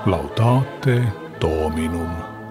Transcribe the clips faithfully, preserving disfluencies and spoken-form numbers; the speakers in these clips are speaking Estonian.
Laudate Dominum.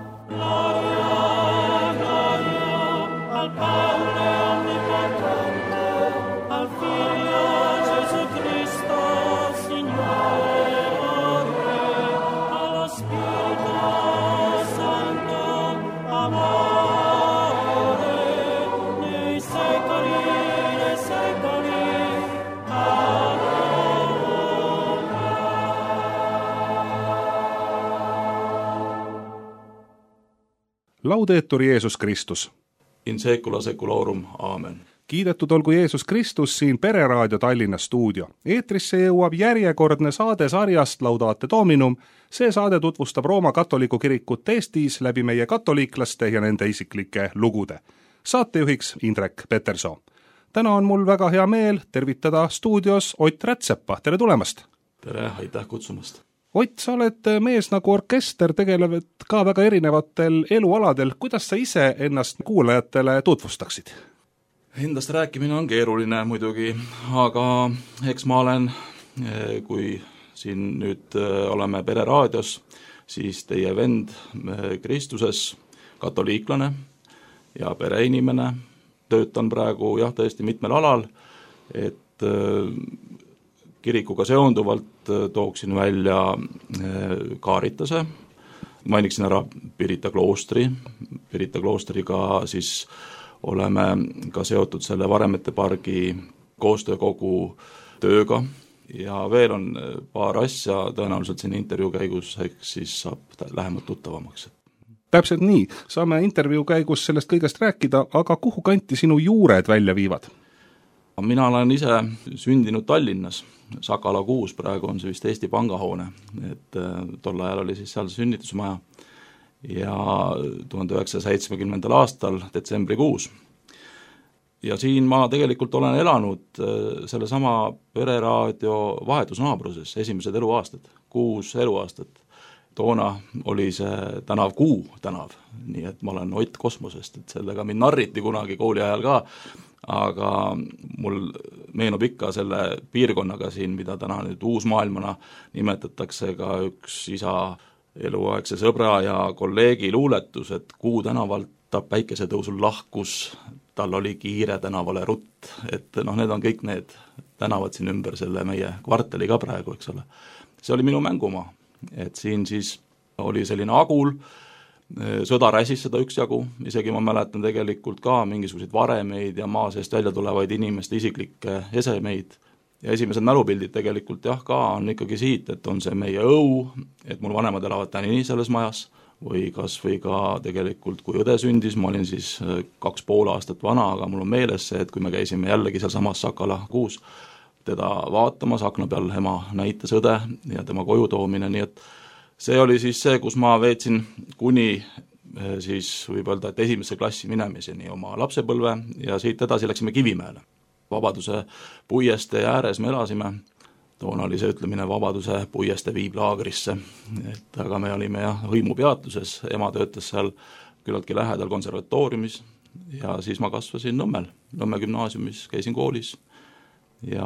Laudetur Jeesus Kristus. In secula seculorum, aamen. Kiidetud olgu Jeesus Kristus, siin Pereraadio Tallinna stuudio. Eetrisse jõuab järjekordne saade sarjast Laudate Dominum. See saade tutvustab Rooma katoliku kirikut Eestis läbi meie katoliiklaste ja nende isiklike lugude. Saatejuhiks Indrek Peterson. Täna on mul väga hea meel tervitada stuudios Ott Rätsepa. Tere tulemast! Tere, aitäh kutsumast! Ott, sa oled mees nagu orkester, tegelevad ka väga erinevatel elualadel. Kuidas sa ise ennast kuulajatele tutvustaksid? Endast rääkimine on keeruline muidugi, aga eks ma olen, kui siin nüüd oleme Pereraadios, siis teie vend Kristuses, katoliiklane ja pereinimene, töötan praegu jah, tõesti mitmel alal, et kirikuga seonduvalt tooksin välja Kaaritase, mainiksin ära Pirita kloostri, Pirita kloostriga siis oleme ka seotud selle Varemete pargi koostöökogu tööga ja veel on paar asja, tõenäoliselt siin intervjuu käigus eks siis saab lähemalt tuttavamaks. Täpselt nii, saame intervjuu käigus sellest kõigest rääkida, aga kuhu kanti sinu juured välja viivad? Mina olen ise sündinud Tallinnas, Sakala kuus, praegu on see vist Eesti Pangahoone, et tol ajal oli siis seal sünnitusmaja ja tuhande üheksasaja seitsmekümnendal aastal detsembrikuus. Ja siin ma tegelikult olen elanud sellesama Pereraadio vahetusnaabruses esimesed eluaastad, kuus eluaastat. Toona oli see tänav Kuu tänav, nii et ma olen Ott kosmosest, et sellega mind narriti kunagi kooli ajal ka, aga mul meenub ikka selle piirkonnaga siin, mida täna nüüd uusmaailmana nimetatakse ka üks isa eluaegse sõbra ja kolleegi luuletus, et Kuu tänavalt ta päikesetõusul lahkus, tal oli kiire tänavale rutt, et noh, need on kõik need tänavad siin ümber selle meie kvartali ka praegu, eks ole. See oli minu mängumaa, et siin siis oli selline agul, sõda räsis seda üksjagu, isegi ma mäletan tegelikult ka mingisuguseid varemeid ja maa seest välja tulevaid inimeste isiklikke esemeid. Ja esimesed mälupildid tegelikult jah ka on ikkagi siit, et on see meie õu, et mul vanemad elavad tänini selles majas, või kas või ka tegelikult kui õde sündis, ma olin siis kaks pool aastat vana, aga mul on meeles see, et kui me käisime jällegi seal samas Sakala kuus, teda vaatamas, akna peal ema näitas õde ja tema koju toomine, nii et see oli siis see, kus ma veetsin kuni siis võib öelda, et esimesse klassi minemiseni oma lapsepõlve ja siit edasi läksime Kivimäele. Vabaduse puieste ääres me elasime, toona oli see ütlemine Vabaduse puieste viib laagrisse, et aga me olime jah hõimupeatuses, ema töötas seal küllaltki lähedal konservatooriumis ja siis ma kasvasin Nõmmel, Nõmme gümnaasiumis, käisin koolis ja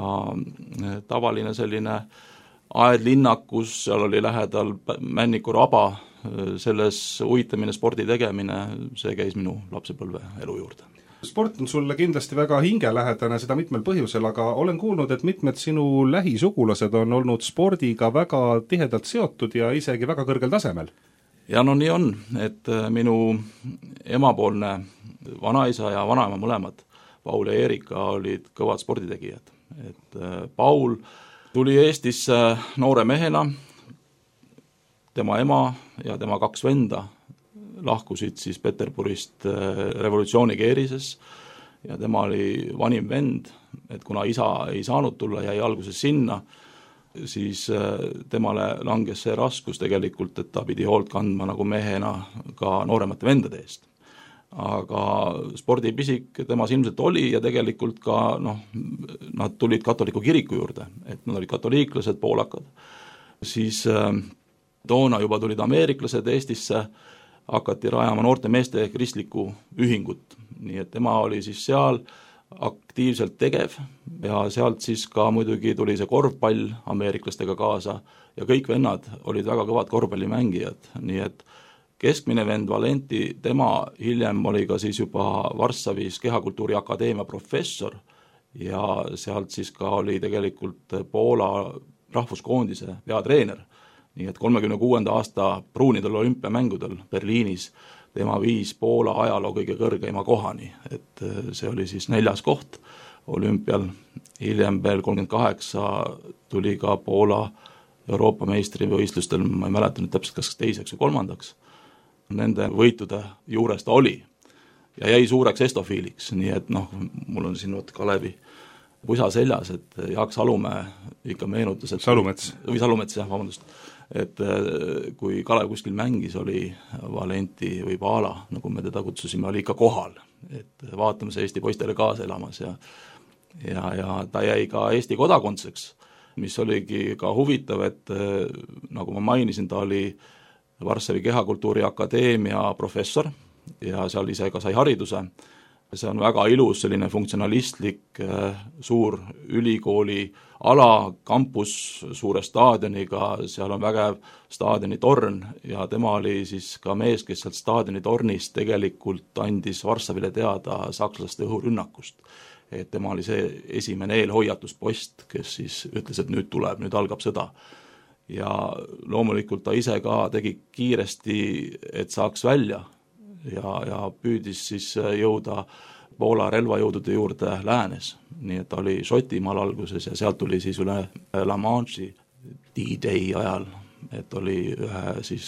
tavaline selline aedlinnakus, seal oli lähedal Männiku raba, selles uitamine, spordi tegemine, see käis minu lapsepõlve elu juurde. Sport on sulle kindlasti väga hingelähedane, seda mitmel põhjusel, aga olen kuulnud, et mitmed sinu lähisugulased on olnud spordiga väga tihedalt seotud ja isegi väga kõrgel tasemel. Ja no nii on, et minu emapoolne vanaisa ja vanaema mõlemad, Paul ja Erika, olid kõvad sporditegijad. Et Paul tuli Eestisse noore mehena, tema ema ja tema kaks venda lahkusid siis Peterburist revolutsiooni keerises ja tema oli vanim vend, et kuna isa ei saanud tulla, jäi alguses sinna, siis temale langes see raskus tegelikult, et ta pidi hoolt kandma nagu mehena ka nooremate vendade eest. Aga spordipisik temas ilmselt oli ja tegelikult ka noh, nad tulid katoliku kiriku juurde, et nad olid katoliiklased, poolakad. Siis toona juba tulid ameeriklased Eestisse, hakati rajama noorte meeste kristliku ühingut, nii et tema oli siis seal, aktiivselt tegev ja sealt siis ka muidugi tuli see korvpall ameeriklastega kaasa ja kõik vennad olid väga kõvad korvpallimängijad, nii et keskmine vend Valenti, tema hiljem oli ka siis juba Varssavis Kehakultuuri Akadeemia professor ja sealt siis ka oli tegelikult Poola rahvuskoondise peatreener, nii et kolmekümne kuuenda aasta pruunidel olümpiamängudel Berliinis tema viis Poola ajaloo kõige kõrgeima kohani, et see oli siis neljas koht olümpial, hiljem veel kolmkümmend kaheksa tuli ka Poola Euroopa meistrivõistlustel, ma ei mäleta nüüd täpselt kas teiseks või kolmandaks, nende võitude juures ta oli ja jäi suureks estofiiliks, nii et noh, mul on siin võt Kalevi pusa seljas, et Jaak Salumäe ikka meenutas, et Salumets. või Salumets, jah, vabandust, et kui Kalev kuskil mängis, oli Valenti või Paala, nagu me teda kutsusime, oli ikka kohal, et vaatamas Eesti poistele kaasa elamas ja, ja, ja ta jäi ka Eesti kodakondseks, mis oligi ka huvitav, et nagu ma mainisin, ta oli Varssavi Kehakultuuri Akadeemia professor ja seal ise ka sai hariduse. See on väga ilus selline funktsionalistlik suur ülikooli ala, kampus suure staadioniga, seal on vägev staadionitorn ja tema oli siis ka mees, kes sealt staadionitornist tegelikult andis Varssavile teada sakslaste õhurünnakust. Et tema oli see esimene eelhoiatuspost, kes siis ütles, et nüüd tuleb, nüüd algab sõda. Ja loomulikult ta ise ka tegi kiiresti, et saaks välja ja, ja püüdis siis jõuda Poola relvajõudude juurde läänes, nii et ta oli Šotimaal alguses ja sealt tuli siis üle La Manche'i D-Day ajal, et oli ühe siis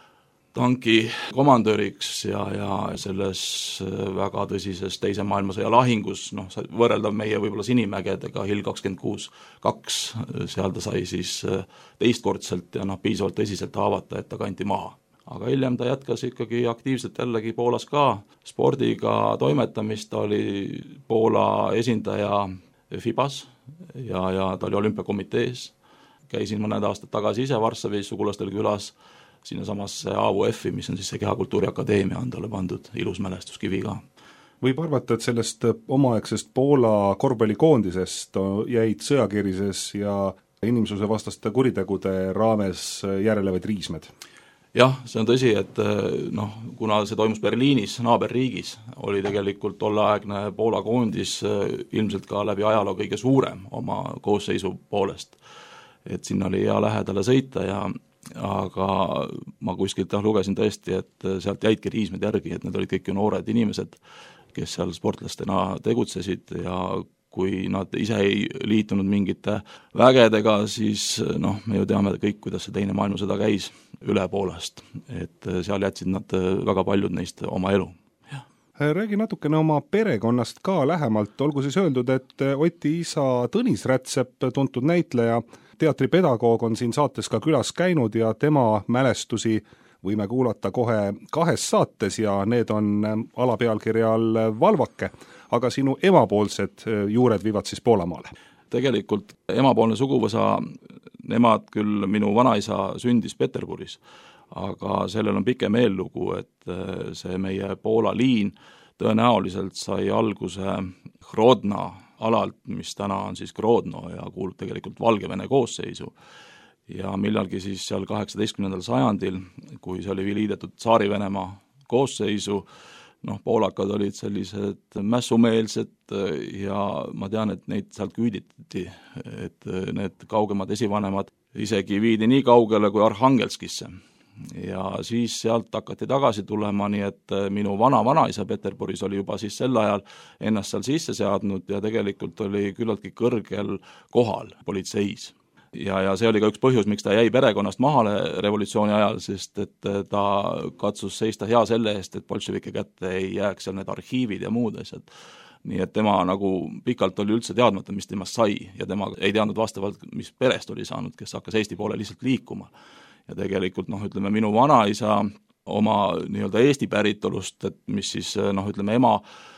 tanki komandöriks ja, ja selles väga tõsises teise maailmasõja lahingus, noh, võrreldav meie võib-olla Sinimägedega, Hill kakskümmend kuus kaks, seal ta sai siis teistkordselt ja noh, piisavalt tõsiselt haavata, et ta kanti maha. Aga hiljem ta jätkas ikkagi aktiivselt jällegi Poolas ka, spordiga toimetamist, ta oli Poola esindaja Fibas ja, ja ta oli olümpiakomitees. Käisin mõned aastad tagasi ise Varssavis sugulastel külas, sinna samasse A U F-i, mis on siis see Kehakultuuri Akadeemia, on talle pandud ilus mälestuskivi ka. Võib arvata, et sellest omaaegsest Poola korvpallikoondisest jäid sõjakirises ja inimsuse vastaste kuritegude raames järelevaid riismed? Jah, see on tõsi, et noh, kuna see toimus Berliinis, naaberriigis, oli tegelikult tolleaegne Poola koondis ilmselt ka läbi ajaloo kõige suurem oma koosseisu poolest. Et sinna oli hea lähedale sõita ja aga ma kuskilt jah, lugesin tõesti, et sealt jäidki riismed järgi, et need olid kõik ju noored inimesed, kes seal sportlastena tegutsesid ja kui nad ise ei liitunud mingite vägedega, siis noh, me ju teame kõik, kuidas see teine maailmasõda käis üle Poolast, et seal jätsid nad väga paljud neist oma elu. Ja. Räägi natukene oma perekonnast ka lähemalt, olgu siis öeldud, et Oti isa Tõnis Rätsep, tuntud näitleja, teatripedagoog on siin saates ka külas käinud ja tema mälestusi võime kuulata kohe kahes saates ja need on alapealkirja all Valvake, aga sinu emapoolsed juured viivad siis Poolamaale. Tegelikult emapoolne suguvõsa, nemad küll, minu vanaisa sündis Peterburis, aga sellel on pikem eellugu, et see meie Poola liin tõenäoliselt sai alguse Hrodna alalt, mis täna on siis Grodno ja kuulub tegelikult Valgevene koosseisu. Ja millalgi siis seal kaheksateistkümnendal sajandil, kui see oli liidetud Tsaari-Venemaa koosseisu, noh, poolakad olid sellised mässumeelsed ja ma tean, et neid sealt küüditati, et need kaugemad esivanemad isegi viidi nii kaugele kui Arhangelskisse. Ja siis sealt hakati tagasi tulema, nii et minu vana-vanaisa Peterburis oli juba siis sel ajal ennast seal sisse seadnud ja tegelikult oli küllaltki kõrgel kohal politseis. Ja, ja see oli ka üks põhjus, miks ta jäi perekonnast mahale revolutsiooni ajal, sest et ta katsus seista hea selle eest, et bolševike kätte ei jääks seal need arhiivid ja muud asjad. Nii et tema nagu pikalt oli üldse teadmata, mis temast sai ja tema ei teadnud vastavalt, mis perest oli saanud, kes hakkas Eesti poole lihtsalt liikuma. Ja tegelikult, noh, ütleme, minu vanaisa oma nii-öelda Eesti päritolust, et mis siis, noh, ütleme, ema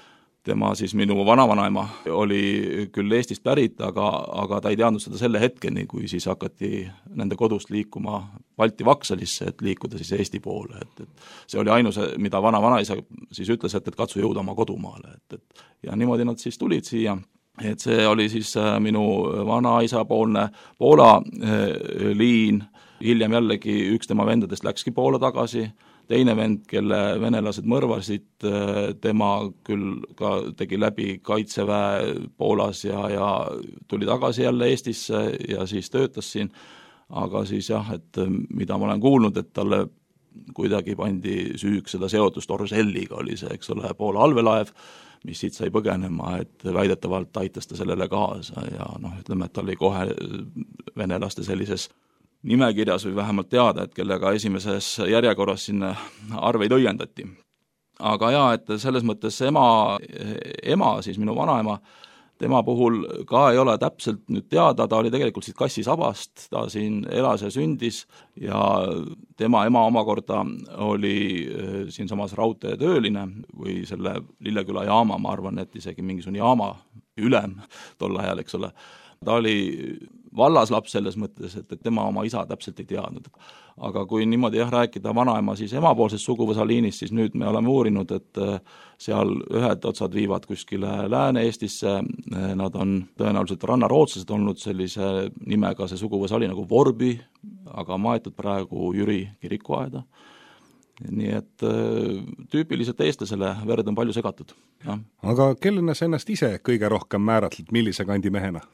tema siis minu vanavanaema oli küll Eestist pärit, aga, aga ta ei teadnud seda selle hetkeni, kui siis hakati nende kodust liikuma Balti Vaksalisse, et liikuda siis Eesti poole, et, et see oli ainus, mida vana-vanaisa siis ütles, et, et katsu jõuda oma kodumaale, et, et ja niimoodi nad siis tulid siia, et see oli siis minu vanaisa poolne Poola liin, hiljem jällegi üks tema vendadest läkski Poola tagasi, teine vend, kelle venelased mõrvasid, tema küll ka tegi läbi kaitseväe Poolas ja, ja tuli tagasi jälle Eestisse ja siis töötas siin, aga siis jah, et mida ma olen kuulnud, et talle kuidagi pandi süüks seda seotust Orzelliga oli see, eks ole, Poola allveelaev, mis siit sai põgenema, et väidetavalt aitas ta sellele kaasa ja noh, ütleme, et ta oli kohe venelaste sellises nimekirjas või vähemalt teada, et kellega esimeses järjekorras sinna arveid õiendati. Aga jaa, et selles mõttes ema, ema siis minu vanaema, tema puhul ka ei ole täpselt nüüd teada, ta oli tegelikult siit Kassisabast, ta siin elas ja sündis ja tema ema omakorda oli siinsamas raudteetööline või selle Lilleküla jaama, ma arvan, et isegi mingisugune jaama ülem tol ajal, eks ole. Ta oli vallaslaps selles mõttes, et, et tema oma isa täpselt ei teadnud. Aga kui niimoodi jah, rääkida vanaema siis emapoolsest suguvõsa liinist, siis nüüd me oleme uurinud, et seal ühed otsad viivad kuskile Lääne-Eestisse, nad on tõenäoliselt rannarootslased olnud sellise nimega, see suguvõsa oli nagu Vorbi, aga maetud praegu Jüri kirikuaeda. Nii et tüüpiliselt eestlasele verd on palju segatud. Ja. Aga kellena sa ennast ise kõige rohkem määratled, millise kandi mehena?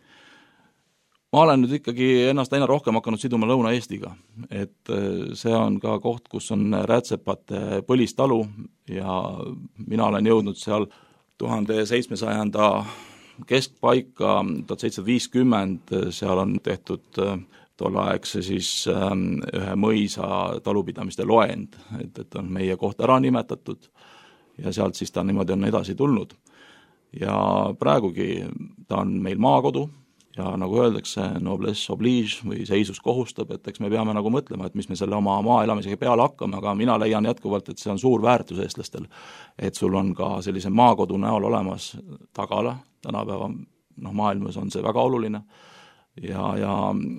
Ma olen nüüd ikkagi ennast aina rohkem hakanud siduma Lõuna-Eestiga, et see on ka koht, kus on Rätsepate põlistalu ja mina olen jõudnud seal tuhande seitsmesajanda keskpaika, tuhat seitsesada viiskümmend, seal on tehtud tolleaegse siis ühe mõisa talupidamiste loend, et, et on meie koht ära nimetatud ja sealt siis ta niimoodi on edasi tulnud. Ja praegugi ta on meil maakodu, ja nagu öeldakse, noblesse oblige või seisus kohustab, et eks me peame nagu mõtlema, et mis me selle oma maa elamisega peale hakkame, aga mina leian jätkuvalt, et see on suur väärtus eestlastel, et sul on ka sellise maakodu näol olemas tagala, tänapäeva noh, maailmas on see väga oluline ja, ja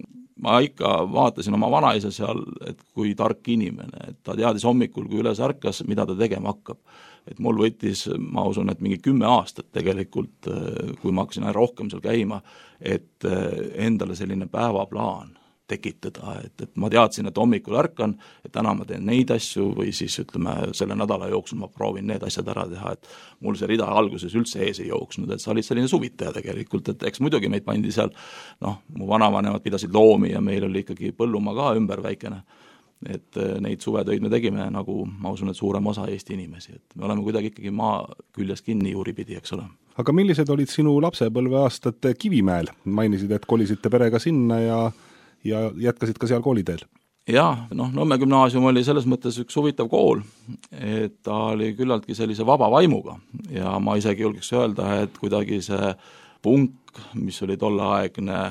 ma ikka vaatasin oma vanaisa seal, et kui tark inimene, et ta teadis hommikul, kui üles ärkas, mida ta tegema hakkab. Et mul võttis, ma usun, et mingi kümme aastat tegelikult, kui ma hakkasin rohkem seal käima, et endale selline päevaplaan tekitada, et, et ma teadsin, et hommikul ärkan, et täna ma teen neid asju või siis ütleme, selle nädala jooksul ma proovin need asjad ära teha, et mul see rida alguses üldse ees ei jooksnud, et sa olid selline suvitaja tegelikult, et eks muidugi meid pandi seal, noh, mu vanavanemad pidasid loomi ja meil oli ikkagi põllumaa ka ümber väikene, et neid suvetöid me tegime nagu, ma usun, et suurem osa Eesti inimesi, et me oleme kuidagi ikkagi maa küljes kinni juuripidi, eks ole. Aga millised olid sinu lapsepõlve aastad Kivimäel? Mainisid, et kolisite perega sinna ja, ja jätkasid ka seal kooliteel? Jah, noh, Nõmme gümnaasium oli selles mõttes üks huvitav kool, et ta oli küllaltki sellise vaba vaimuga ja ma isegi julgeks öelda, et kuidagi see punk, mis oli tolleaegne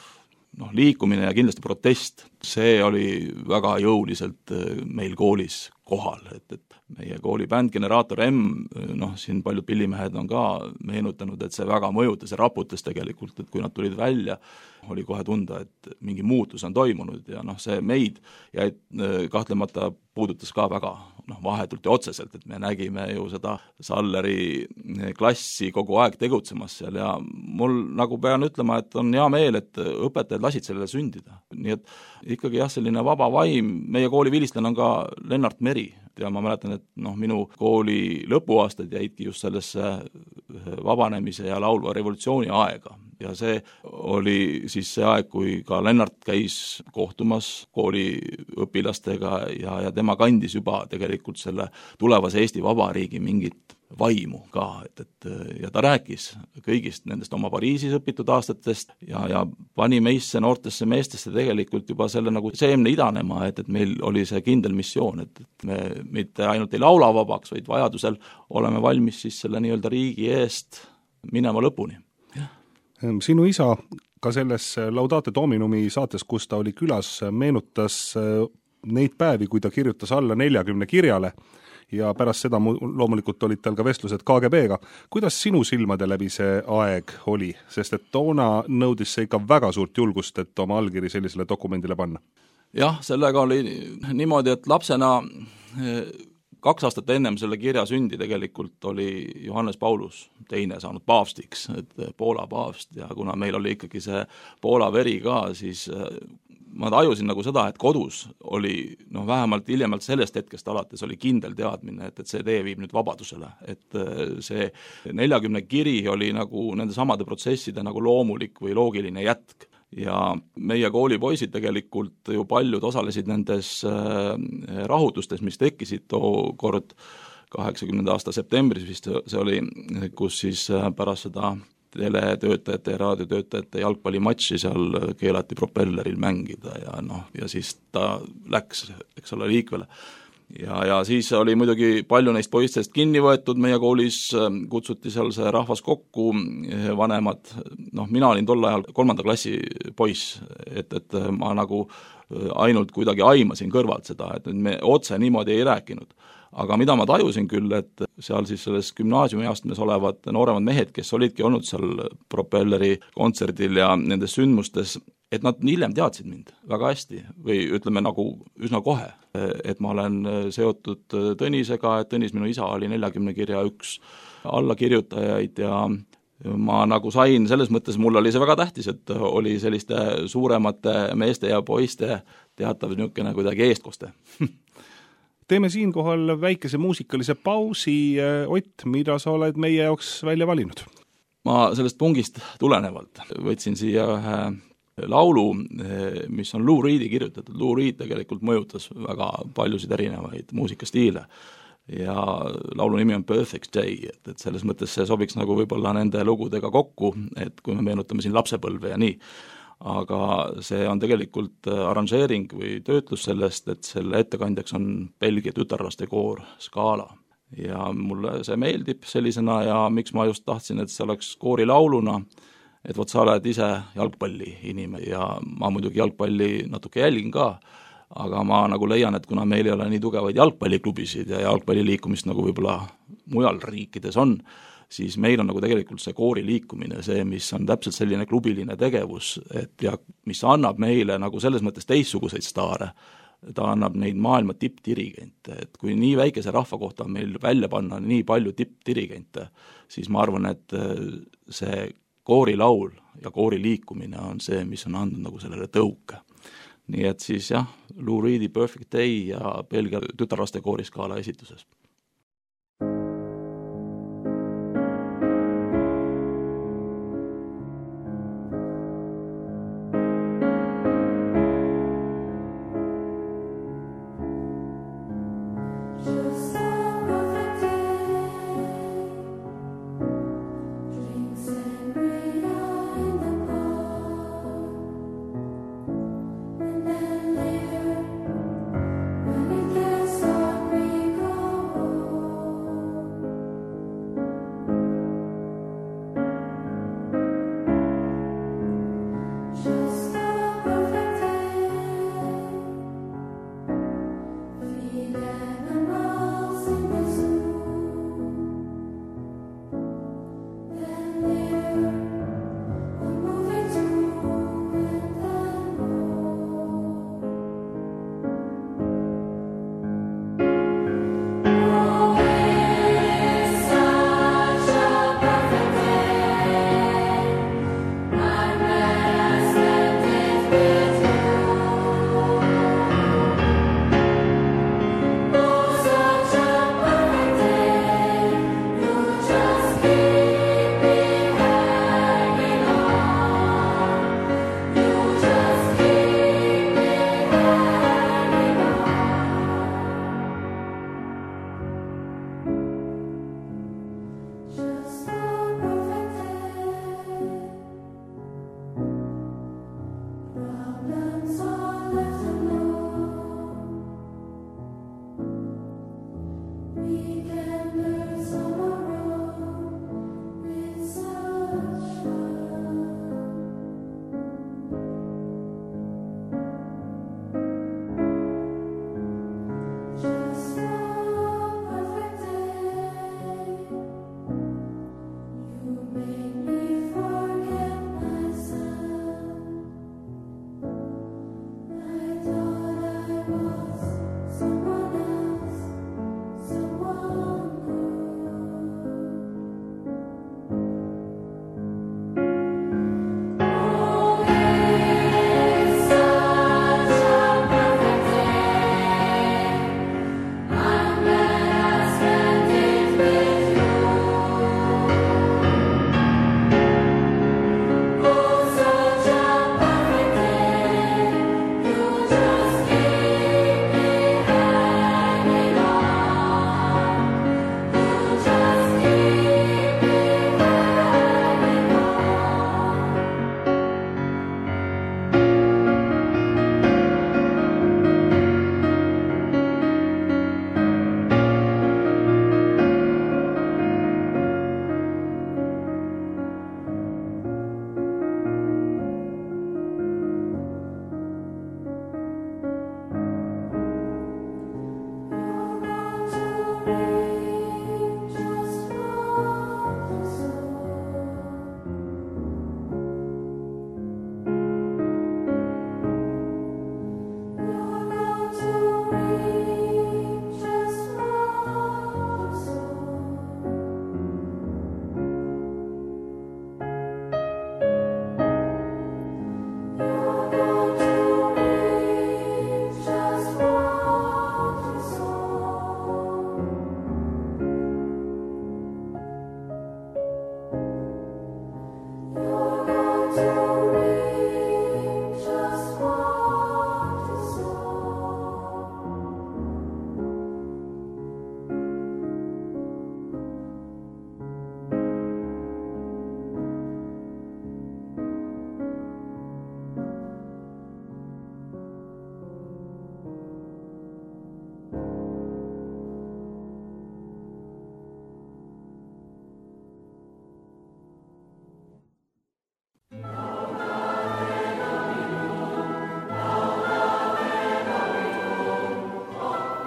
noh, liikumine ja kindlasti protest, see oli väga jõuliselt meil koolis kohal, et, et meie kooli bänd Generaator M, noh, siin paljud pillimehed on ka meenutanud, et see väga mõjutas ja raputas tegelikult, et kui nad tulid välja, oli kohe tunda, et mingi muutus on toimunud ja noh, see meid ja et, kahtlemata puudutas ka väga noh, vahetult ja otseselt, et me nägime ju seda Salleri klassi kogu aeg tegutsemas seal ja mul nagu pean ütlema, et on hea meel, et õpetajad lasid sellele sündida. Nii et ikkagi jah, selline vaba vaim, meie kooli vilistlane on ka Lennart Meri ja ma mäletan, et noh, minu kooli lõpuaastad jäidki just sellesse vabanemise ja laulva revolutsiooni aega ja see oli siis see aeg, kui ka Lennart käis kohtumas kooli õpilastega ja, ja tema kandis juba tegelikult selle tulevase Eesti Vabariigi mingit vaimu ka, et, et ja ta rääkis kõigist nendest oma Pariisis õpitud aastatest ja, ja pani meisse noortesse meestesse tegelikult juba selle nagu seemne idanema, et, et meil oli see kindel missioon, et, et me mitte ainult ei laula vabaks, vaid vajadusel oleme valmis siis selle nii-öelda riigi eest minema lõpuni. Sinu isa ka selles Laudate Dominumi saates, kus ta oli külas, meenutas neid päevi, kui ta kirjutas alla neljakümne kirjale ja pärast seda loomulikult olid tal ka vestlused K G B-ga. Kuidas sinu silmade läbi see aeg oli? Sest et toona nõudis see ikka väga suurt julgust, et oma allkiri sellisele dokumendile panna. Jah, sellega oli niimoodi, et lapsena kaks aastat ennem selle kirja sündi tegelikult oli Johannes Paulus teine saanud paavstiks, et Poola paavst, ja kuna meil oli ikkagi see Poola veri ka, siis ma tajusin nagu seda, et kodus oli, noh vähemalt hiljemalt sellest hetkest alates oli kindel teadmine, et, et see tee viib nüüd vabadusele, et see neljakümne kiri oli nagu nende samade protsesside nagu loomulik või loogiline jätk. Ja meie koolipoisid tegelikult ju paljud osalesid nendes rahutustes, mis tekkisid too kord kaheksakümnenda aasta septembris vist see oli, kus siis pärast seda teletöötajate ja raadiotöötajate jalgpallimatši seal keelati propelleril mängida ja noh, ja siis ta läks, eks ole, liikvele. Ja, ja siis oli muidugi palju neist poistest kinni võetud, meie koolis kutsuti seal see rahvas kokku, vanemad, noh mina olin tol ajal kolmanda klassi poiss, et, et ma nagu ainult kuidagi aimasin kõrvalt seda, et me otse niimoodi ei rääkinud. Aga mida ma tajusin küll, et seal siis selles gümnaasiumiastmes olevad nooremad mehed, kes olidki olnud seal propelleri kontserdil ja nendes sündmustes, et nad hiljem teadsid mind väga hästi või ütleme nagu üsna kohe, et ma olen seotud Tõnisega, et Tõnis, minu isa, oli neljakümne kirja üks allakirjutajaid ja ma nagu sain, selles mõttes mul oli see väga tähtis, et oli selliste suuremate meeste ja poiste teatav niisugune kuidagi eestkoste. Teeme siinkohal väikese muusikalise pausi. Ott, mida sa oled meie jaoks välja valinud? Ma sellest pungist tulenevalt võtsin siia ühe laulu, mis on Lou Reedi kirjutatud. Lou Reed tegelikult mõjutas väga paljusid erinevaid muusikastiile ja laulu nimi on Perfect Day, et, et selles mõttes see sobiks nagu võib-olla nende lugudega kokku, et kui me meenutame siin lapsepõlve ja nii. Aga see on tegelikult arranžeering või töötlus sellest, et selle ettekandjaks on Belgia tütarlaste koor Skaala. Ja mulle see meeldib sellisena ja miks ma just tahtsin, et see oleks koori lauluna, et vot sa oled ise jalgpalli inime ja ma muidugi jalgpalli natuke jälgin ka, aga ma nagu leian, et kuna meil ei ole nii tugevaid jalgpalliklubisid ja jalgpalliliikumist nagu võib-olla mujal riikides on, siis meil on nagu tegelikult see koori liikumine, see, mis on täpselt selline klubiline tegevus, et ja mis annab meile nagu selles mõttes teistsuguseid staare, ta annab neid maailma tippdirigente, et kui nii väikese rahva kohta on meil välja panna nii palju tippdirigente, siis ma arvan, et see koorilaul ja koori liikumine on see, mis on andnud nagu sellele tõuke. Nii et siis jah, Lou Reedi Perfect Day ja Belgia tütarlaste koori Skaala esituses. When it gets dark, we go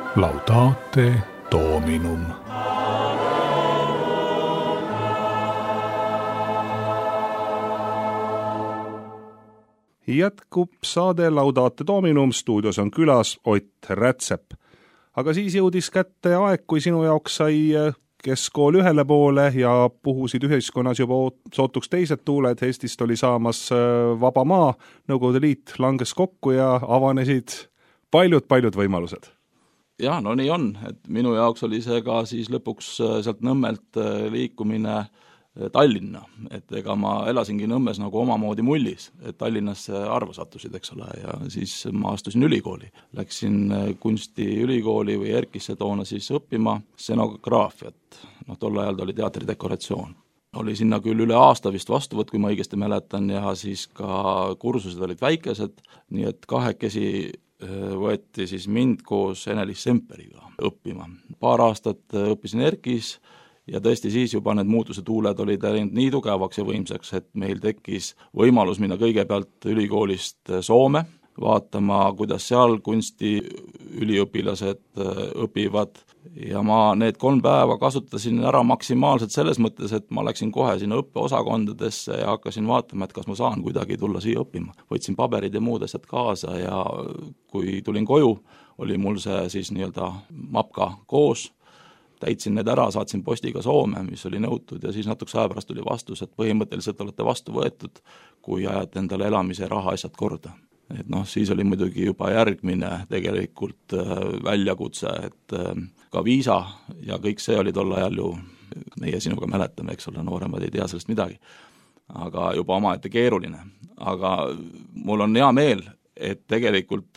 Laudate Dominum. Jätkub saade Laudate Dominum, stuudios on külas Ott Rätsep. Aga siis jõudis kätte aeg, kui sinu jaoks sai keskkool ühele poole ja puhusid ühiskonnas juba sootuks teised tuuled. Eestist oli saamas vaba maa, Nõukogude Liit langes kokku ja avanesid paljud-paljud võimalused. Jah, no nii on, et minu jaoks oli see ka siis lõpuks sealt Nõmmelt liikumine Tallinna, et ega ma elasingi Nõmmes nagu omamoodi mullis, et Tallinnasse arva sattusid, eks ole, ja siis ma astusin ülikooli. Läksin kunstiülikooli või Erkisse toona siis õppima scenograafiat, noh tol ajal oli teatridekoratsioon. Oli sinna küll üle aasta vist vastuvõtt, kui ma õigesti mäletan, ja siis ka kursused olid väikesed, nii et kahekesi võeti siis mind koos Ene-Liis Semperiga õppima. Paar aastat õppisin Erkis, ja tõesti siis juba need muutuse tuuled olid nii tugevaks ja võimsaks, et meil tekkis võimalus minna kõigepealt ülikoolist Soome, vaatama, kuidas seal kunsti üliõpilased õpivad. Ja ma need kolm päeva kasutasin ära maksimaalselt selles mõttes, et ma läksin kohe sinna õppeosakondadesse ja hakkasin vaatama, et kas ma saan kuidagi tulla siia õppima. Võtsin paberid ja muud asjad kaasa ja kui tulin koju, oli mul see siis nii-öelda mapka koos, täitsin need ära, saatsin postiga Soome, mis oli nõutud ja siis natuks aja pärast tuli vastus, et põhimõtteliselt olete vastu võetud, kui ajate endale elamise raha asjad korda. Et noh, siis oli muidugi juba järgmine tegelikult väljakutse, et ka viisa ja kõik see oli tol ajal ju, meie sinuga mäletame, eks ole, nooremad ei tea sellest midagi, aga juba omaette keeruline. Aga mul on hea meel, et tegelikult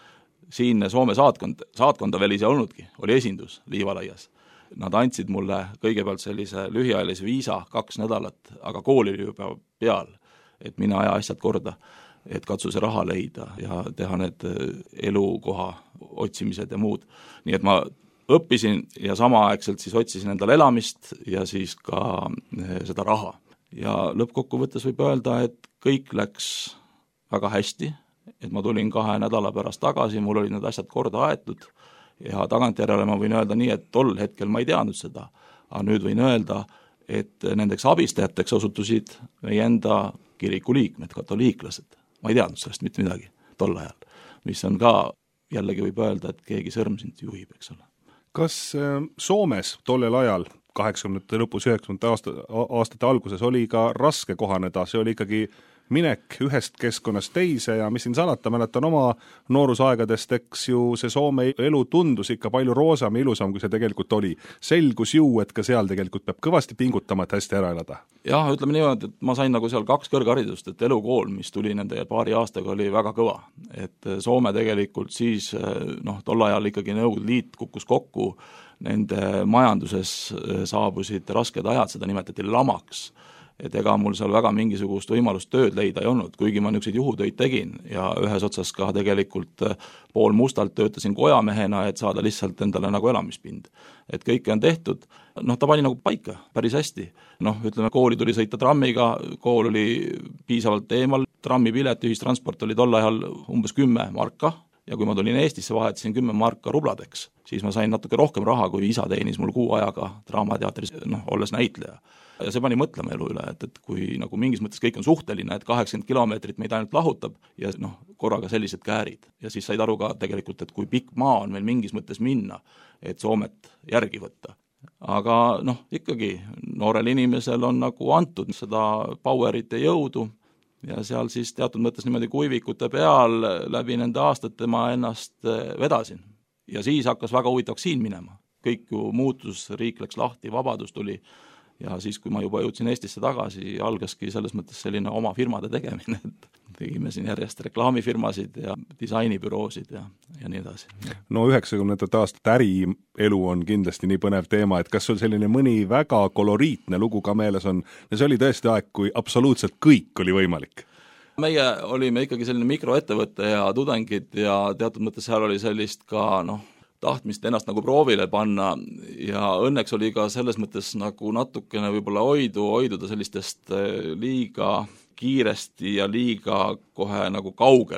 siin Soome saatkond, saatkonda veel ise olnudki, oli esindus Liivalaias. Nad andsid mulle kõigepealt sellise lühiajalise viisa kaks nädalat, aga kool oli juba peal, et mina aja asjad korda, et katsu see raha leida ja teha need elukoha otsimised ja muud. Nii et ma õppisin ja samaaegselt siis otsisin endale elamist ja siis ka seda raha. Ja lõppkokkuvõttes võib öelda, et kõik läks väga hästi, et ma tulin kahe nädala pärast tagasi, mul olid need asjad korda aetud, ja tagantjärele ma võin öelda nii, et tol hetkel ma ei teadnud seda, aga nüüd võin öelda, et nendeks abistajateks osutusid meie enda kiriku liikmed, katoliiklased. Ma ei teadnud sellest mitte midagi tol ajal, mis on ka, jällegi võib öelda, et keegi sõrm sind juhib, eks ole. Kas Soomes tollel ajal, kaheksakümnendate lõpus, üheksakümnendate aasta, aastate alguses oli ka raske kohaneda, see oli ikkagi minek ühest keskkonnast teise ja mis siin salata, mäletan oma noorusaegadest, eks ju see Soome elu tundus ikka palju roosam ja ilusam, kui see tegelikult oli. Selgus ju, et ka seal tegelikult peab kõvasti pingutama, et hästi ära elada. Jah, ütleme niimoodi, et ma sain nagu seal kaks kõrgharidust, et elukool, mis tuli nende paari aastaga, oli väga kõva. Et Soome tegelikult siis, noh, tol ajal ikkagi Nõukogude Liit kukkus kokku, nende majanduses saabusid rasked ajad, seda nimetati lamaks. Et ega mul seal väga mingisugust võimalust tööd leida ei olnud, kuigi ma niisuguseid juhutöid tegin ja ühes otsas ka tegelikult pool mustalt töötasin kojamehena, et saada lihtsalt endale nagu elamispind. Et kõike on tehtud, noh ta pani nagu paika päris hästi. Noh, ütleme, kooli tuli sõita trammiga, kool oli piisavalt eemal, trammipilet, ühistransport oli tol ajal umbes kümme marka ja kui ma tulin Eestisse, vahetasin kümme marka rubladeks, siis ma sain natuke rohkem raha, kui isa teenis mul kuu ajaga Draamateatris, noh, olles näitleja. Ja see pani mõtlema elu üle, et, et kui nagu mingis mõttes kõik on suhteline, et kaheksakümmend kilomeetrit meid ainult lahutab ja noh, korraga sellised käärid. Ja siis said aru ka tegelikult, et kui pikk maa on meil mingis mõttes minna, et Soomet järgi võtta. Aga noh, ikkagi noorel inimesel on nagu antud seda powerit ja jõudu ja seal siis teatud mõttes niimoodi kuivikute peal läbi nende aastate ma ennast vedasin. Ja siis hakkas väga huvitavaks siin minema. Kõik ju muutus, riik läks lahti, vabadus tuli. Ja siis, kui ma juba jõudsin Eestisse tagasi, algaski selles mõttes selline oma firmade tegemine, et tegime siin järjest reklaamifirmasid ja disainibüroosid ja, ja nii edasi. No üheksakümnendate aastate ärielu on kindlasti nii põnev teema, et kas sul selline mõni väga koloriitne lugu ka meeles on? Ja see oli tõesti aeg, kui absoluutselt kõik oli võimalik. Meie olime ikkagi selline mikroettevõte ja tudengid ja teatud mõttes seal oli sellist ka, noh, tahtmist ennast nagu proovile panna ja õnneks oli ka selles mõttes nagu natukene võib-olla hoidu, hoiduda sellistest liiga kiiresti ja liiga kohe nagu kaugele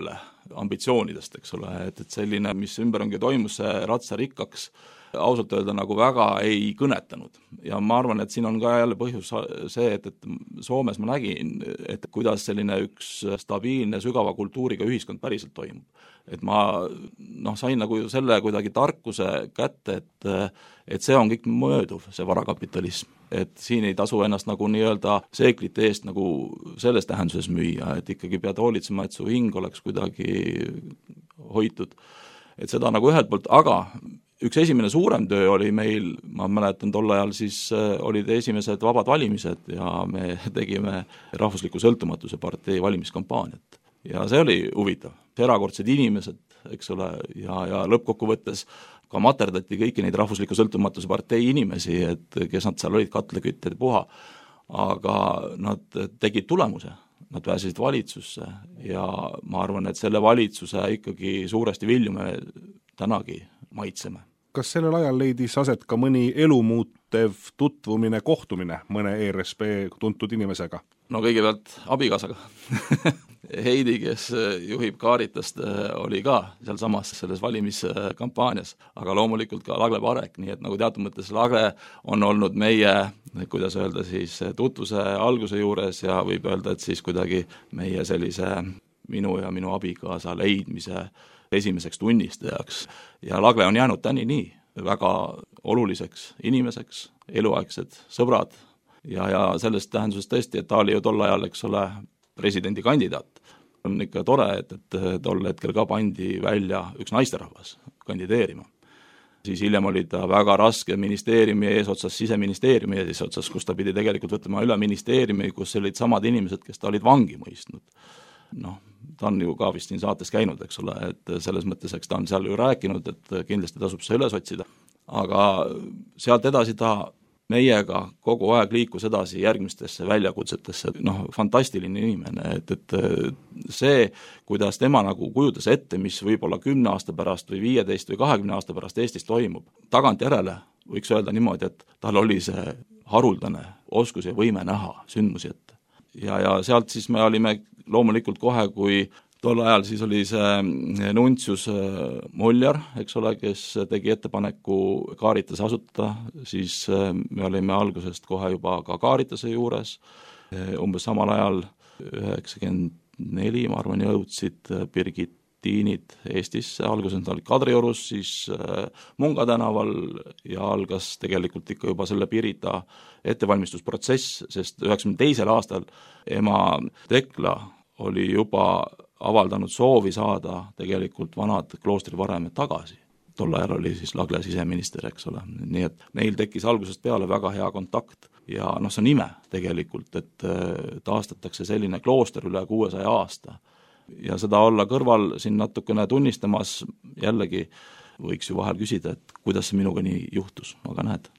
ambitsioonidest, eks ole, et, et selline, mis ümberringi toimus, see ratsarikkaks ausalt öelda nagu väga ei kõnetanud. Ja ma arvan, et siin on ka jälle põhjus see, et, et Soomes ma nägin, et kuidas selline üks stabiilne, sügava kultuuriga ühiskond päriselt toimub. Et ma noh, sain nagu selle kuidagi tarkuse kätte, et, et see on kõik mööduv, see varakapitalism. Et siin ei tasu ennast nagu nii-öelda seeklite eest nagu selles tähenduses müüa, et ikkagi pead hoolitsema, et su hing oleks kuidagi hoitud. Et seda nagu ühelt poolt, aga üks esimene suurem töö oli meil, ma mäletan tol ajal siis olid esimesed vabad valimised ja me tegime Rahvusliku Sõltumatuse partei valimiskampaaniat. Ja see oli huvitav. Erakordsed inimesed, eks ole, ja, ja lõppkokkuvõttes ka materdati kõiki neid Rahvusliku Sõltumatuse partei inimesi, et kes nad seal olid, katlekütted puha, aga nad tegid tulemuse. Nad pääsesid valitsusse ja ma arvan, et selle valitsuse ikkagi suuresti vilju me tänagi maitseme. Kas sellel ajal leidis aset ka mõni elumuutev tutvumine, kohtumine mõne E R S P tuntud inimesega? No kõigepealt abikaasaga. Heidi, kes juhib Karitast, oli ka seal samas selles valimiskampaanias, aga loomulikult ka Lagle Parek, nii et nagu teatud mõttes Lagle on olnud meie, kuidas öelda siis, tutvuse alguse juures ja võib öelda, et siis kuidagi meie sellise minu ja minu abikaasa leidmise esimeseks tunnistajaks. Ja Lagle on jäänud täni nii väga oluliseks inimeseks, eluaegsed sõbrad ja, ja sellest tähenduses tõesti, et ta oli ju tol ajal, eks ole, presidendi kandidaat. On ikka tore, et, et tol hetkel ka pandi välja üks naisterahvas kandideerima. Siis hiljem oli ta väga raske ministeeriumi eesotsas, siseministeeriumi eesotsas, kus ta pidi tegelikult võtma üle ministeeriumi, kus olid samad inimesed, kes ta olid vangi mõistnud. Noh, ta on ju ka vist siin saates käinud, eks ole, et selles mõttes, eks ta on seal ju rääkinud, et kindlasti tasub see üles otsida. Aga sealt edasi ta meiega kogu aeg liikus edasi järgmistesse väljakutsetesse, noh, fantastiline inimene, et, et see, kuidas tema nagu kujutas ette, mis võib-olla kümne aasta pärast või viieteist või kahekümne aasta pärast Eestis toimub, tagantjärele võiks öelda niimoodi, et tal oli see haruldane oskus ja võime näha sündmusi ette. Ja, ja sealt siis me olime loomulikult kohe, kui tol ajal siis oli see nuntsius Moljar, eks ole, kes tegi ettepaneku Karitase asutada, siis me olime algusest kohe juba ka Karitase juures, umbes samal ajal üheksakümmend neli, ma arvan, jõudsid Birgitiinid Eestisse, alguses olid Kadriorus, siis Munga tänaval ja algas tegelikult ikka juba selle Pirita ettevalmistusprotsess, sest üheksakümne teisel aastal ema Tekla oli juba avaldanud soovi saada tegelikult vanad kloostrivaremed tagasi. Tol ajal oli siis Lagle siseminister, eks ole. Nii et neil tekkis algusest peale väga hea kontakt ja noh, see on ime tegelikult, et taastatakse selline klooster üle kuuesaja aasta. Ja seda olla kõrval siin natukene tunnistamas jällegi võiks ju vahel küsida, et kuidas see minuga nii juhtus, aga näed.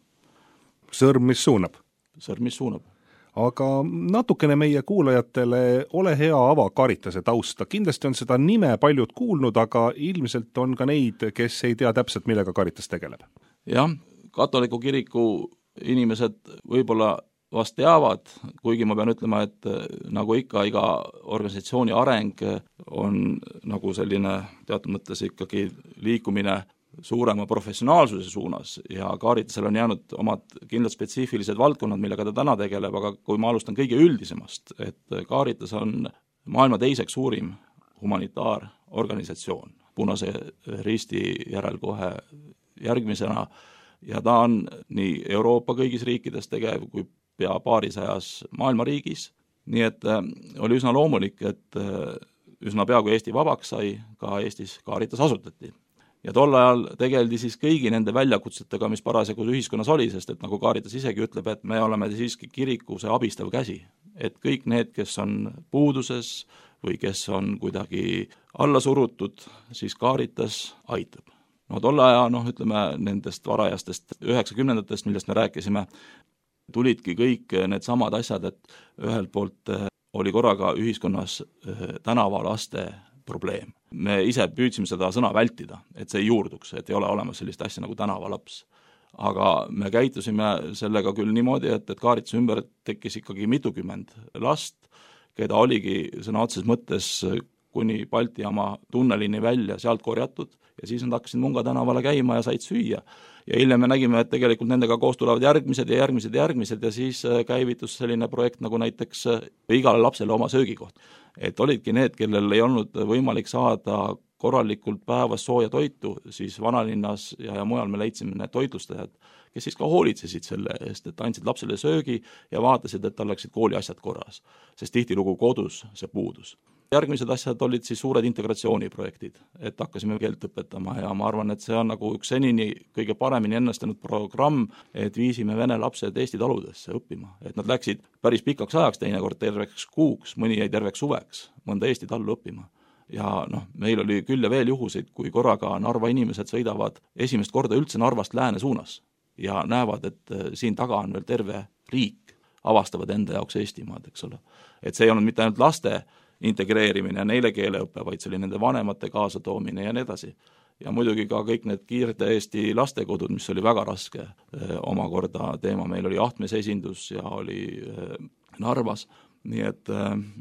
Sõrm, mis suunab? Sõrm, mis suunab. Aga natukene meie kuulajatele ole hea ava Karitase tausta. Kindlasti on seda nime paljud kuulnud, aga ilmselt on ka neid, kes ei tea täpselt, millega Karitas tegeleb. Jah, katoliku kiriku inimesed võib-olla vast teavad, kuigi ma pean ütlema, et nagu ikka iga organisatsiooni areng on nagu selline teatud mõttes ikkagi liikumine suurema professionaalsuse suunas ja Karitasel on jäänud omad kindlad spetsiifilised valdkonnad, millega ta täna tegeleb, aga kui ma alustan kõige üldisemast, et Karitas on maailma teiseks suurim humanitaarorganisatsioon, Punase Risti järel kohe järgmisena ja ta on nii Euroopa kõigis riikides tegev kui pea paarisajas maailma riigis, nii et oli üsna loomulik, et üsna pea kui Eesti vabaks sai, ka Eestis Karitas asutati. Ja tol ajal tegeldi siis kõigi nende väljakutsetega, mis parasjagu ühiskonnas oli, sest et nagu Karitas isegi ütleb, et me oleme siiski kiriku see abistav käsi. Et kõik need, kes on puuduses või kes on kuidagi alla surutud, siis Karitas aitab. No tol ajal, noh, ütleme nendest varajastest üheksakümnendatest, millest me rääkisime, tulidki kõik need samad asjad, et ühelt poolt oli korraga ühiskonnas tänavalaste probleem. Me ise püüdsime seda sõna vältida, et see ei juurduks, et ei ole olemas sellist asja nagu tänavalaps. Aga me käitusime sellega küll niimoodi, et, et Karitase ümber tekkis ikkagi mitukümmend last, keda oligi sõna otseses mõttes kuni Balti jaama tunnelini välja, sealt korjatud ja siis nad hakkasid Munga tänavale käima ja said süüa. Ja hiljem me nägime, et tegelikult nendega koos tulevad järgmised ja järgmised ja järgmised ja siis käivitus selline projekt nagu näiteks igale lapsele oma söögikoht. Et olidki need, kellel ei olnud võimalik saada korralikult päevas sooja toitu, siis vanalinnas ja, ja mujal me leidsime need toitlustajad, kes siis ka hoolitsesid selle eest, et andsid lapsele söögi ja vaatasid, et tal läksid kooliasjad korras, sest tihtilugu kodus see puudus. Järgmised asjad olid siis suured integratsiooniprojektid, et hakkasime keelt õpetama ja ma arvan, et see on nagu üks senini kõige paremini ennestanud programm, et viisime vene lapsed Eesti taludesse õppima, et nad läksid päris pikaks ajaks, teinekord terveks kuuks, mõni jäi terveks suveks, mõnda Eesti tallu õppima. Ja noh, meil oli küll ja veel juhuseid, kui korraga Narva inimesed sõidavad esimest korda üldse Narvast lääne suunas ja näevad, et siin taga on veel terve riik, avastavad enda jaoks Eestimaad, eks ole. Et see ei olnud mitte ainult laste integreerimine ja neile keeleõppe, vaid see oli nende vanemate kaasatoomine ja nii edasi. Ja muidugi ka kõik need kiirde Eesti lastekodud, mis oli väga raske omakorda teema. Meil oli Ahtmes esindus ja oli Narvas. Nii et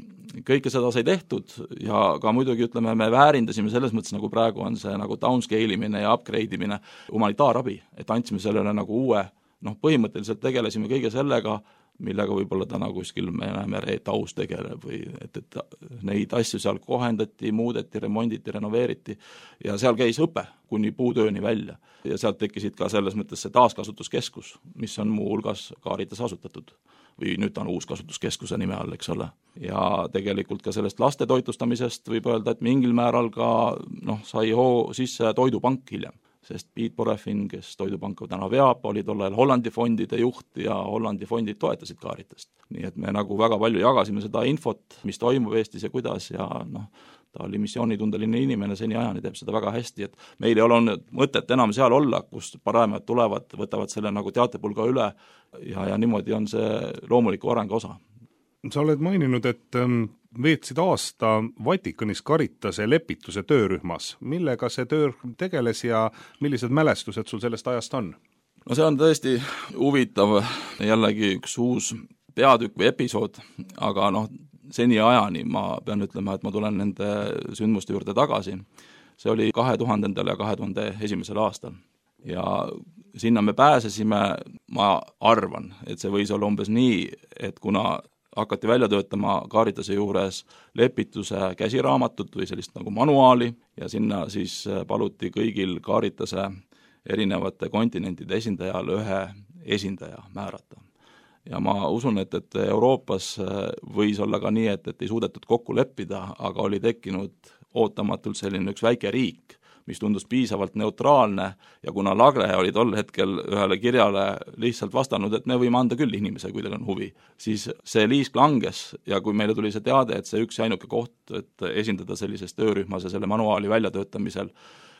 kõike seda sai tehtud ja ka muidugi ütleme, me väärindasime selles mõttes, nagu praegu on see nagu downscale imine ja upgrade imine humanitaarabi, et andsime sellele nagu uue, noh põhimõtteliselt tegelesime kõige sellega, millega võib-olla täna kuskil me näeme taus tegeleb või et, et neid asju seal kohendati, muudeti, remonditi, renoveeriti ja seal käis õpe kuni puutööni välja ja sealt tekkisid ka selles mõttes see taaskasutuskeskus, mis on muu hulgas Caritas asutatud või nüüd ta on uus kasutuskeskuse nime all, eks ole. Ja tegelikult ka sellest laste toitlustamisest võib öelda, et mingil määral ka noh, sai hoo sisse toidupank hiljem. Sest Piet Porefin, kes toidupanka täna veab, oli tollel Hollandi fondide juht ja Hollandi fondid toetasid Caritast. Nii et me nagu väga palju jagasime seda infot, mis toimub Eestis ja kuidas ja noh, ta oli missioonitundeline inimene, seni ajani teeb seda väga hästi, et meil ei ole mõtet enam seal olla, kus paremad tulevad, võtavad selle nagu teatepulga üle ja, ja niimoodi on see loomuliku arengu osa. Sa oled maininud, et veetsid aasta Vatikanis Caritase lepituse töörühmas. Millega see töörühm tegeles ja millised mälestused sul sellest ajast on? No see on tõesti huvitav, jällegi üks uus peatükk või episood, aga noh, seni ajani ma pean ütlema, et ma tulen nende sündmuste juurde tagasi. See oli kahe tuhandendal ja kahe tuhande esimesel aastal. Ja sinna me pääsesime, ma arvan, et see võis olla umbes nii, et kuna hakati välja töötama Caritase juures lepituse käsiraamatut või sellist nagu manuaali ja sinna siis paluti kõigil Caritase erinevate kontinentide esindajal ühe esindaja määrata. Ja ma usun, et, et Euroopas võis olla ka nii, et, et ei suudetud kokku leppida, aga oli tekkinud ootamatult selline üks väike riik, mis tundus piisavalt neutraalne ja kuna Lagre oli tol hetkel ühele kirjale lihtsalt vastanud, et me võime anda küll inimese, kui teil on huvi, siis see liisk langes ja kui meile tuli see teade, et see üks ja ainuke koht, et esindada sellises töörühmas ja selle manuaali väljatöötamisel